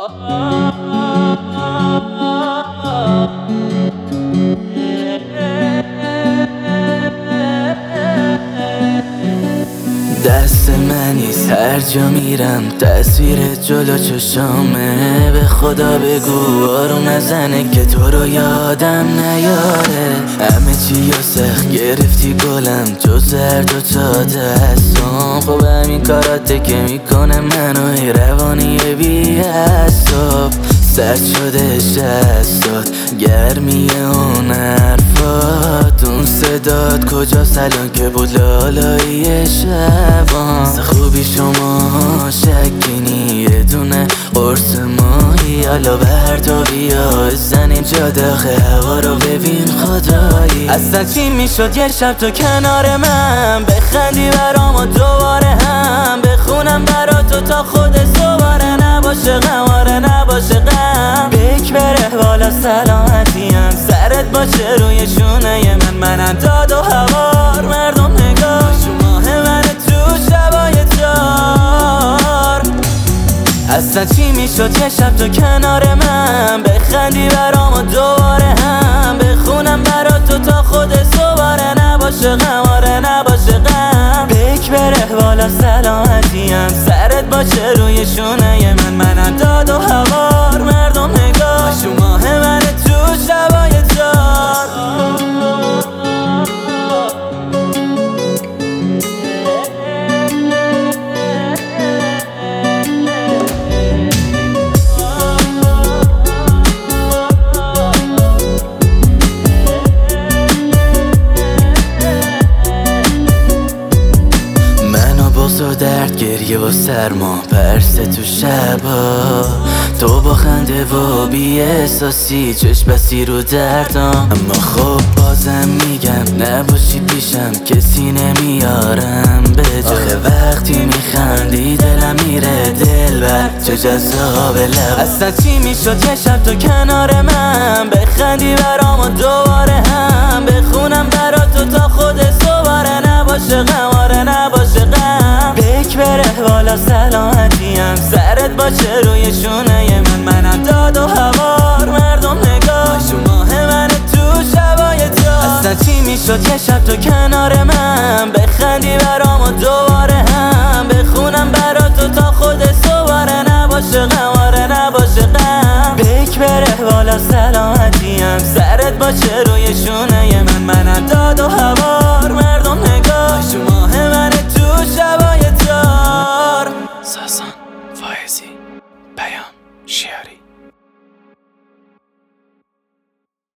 دست منیست هر جا میرم تصویرت جلو چشامه. به خدا بگو آروم نزنه که تو رو یادم نیاره. همه چی و سخت گرفتی گلم جز زرد و تا دستم. خب همین کاراته که میکنه منو روانی بی حساب. سرد شده دستات گرمی اون حرفات. اون صدات کجاست الان که بود لالایی شبان. خوبی شما شکینی یه دونه قرص ماهی. حالا بردار بیا بزن اینجا داخل هوا رو ببین خدایی. اصلا چی میشد یه شب تو کنار من بخندی برام و دوباره هم بخونم برا تو تا خود دوباره نباشه غماره نباشه غم. بک بره بالا سلامتیم سرت باشه روی شونه منم داد و هوار مردم نگاه شماه من تو شبای تار. اصلا چی میشد یه شب تو کنار من بخندی برام و دوباره هم بخونم برا تو تا خود دوباره نباشه غماره نباشه غم. بک بره بالا سلامتیم سرت باشه روی شونه منم داد و هوار مردم نگاه شماه من تو شبای تار. و درد گریه و سرما پرس تو شبا. تو با خنده و بی احساسی چشم بستی رو دردام. اما خب بازم میگم نباشی پیشم کسی نمیارم به جا. آخه وقتی میخندی دلم میره دلبر چه جذاب لب. اصلا چی میشد یه شب تو کنار من بخندی برام و دوباره هم بخونم برا تو تا خود دوباره نباشه غماره نباشه غم. بک بره بالا سلامتیم سرت باشه روی شونه منم داد و هوار مردم نگاه شماه من تو شبای تار. اصلا چی میشد یه شب تو کنار من بخندی برام و دوباره هم بخونم برا تو تا خود دوباره نباشه غماره نباشه غم. بک بره بالا سلامتیم سرت باشه روی شونه منم داد و هوار مردم نگاه شماه من تو شبای تار. ساسان فائزی پیام شعری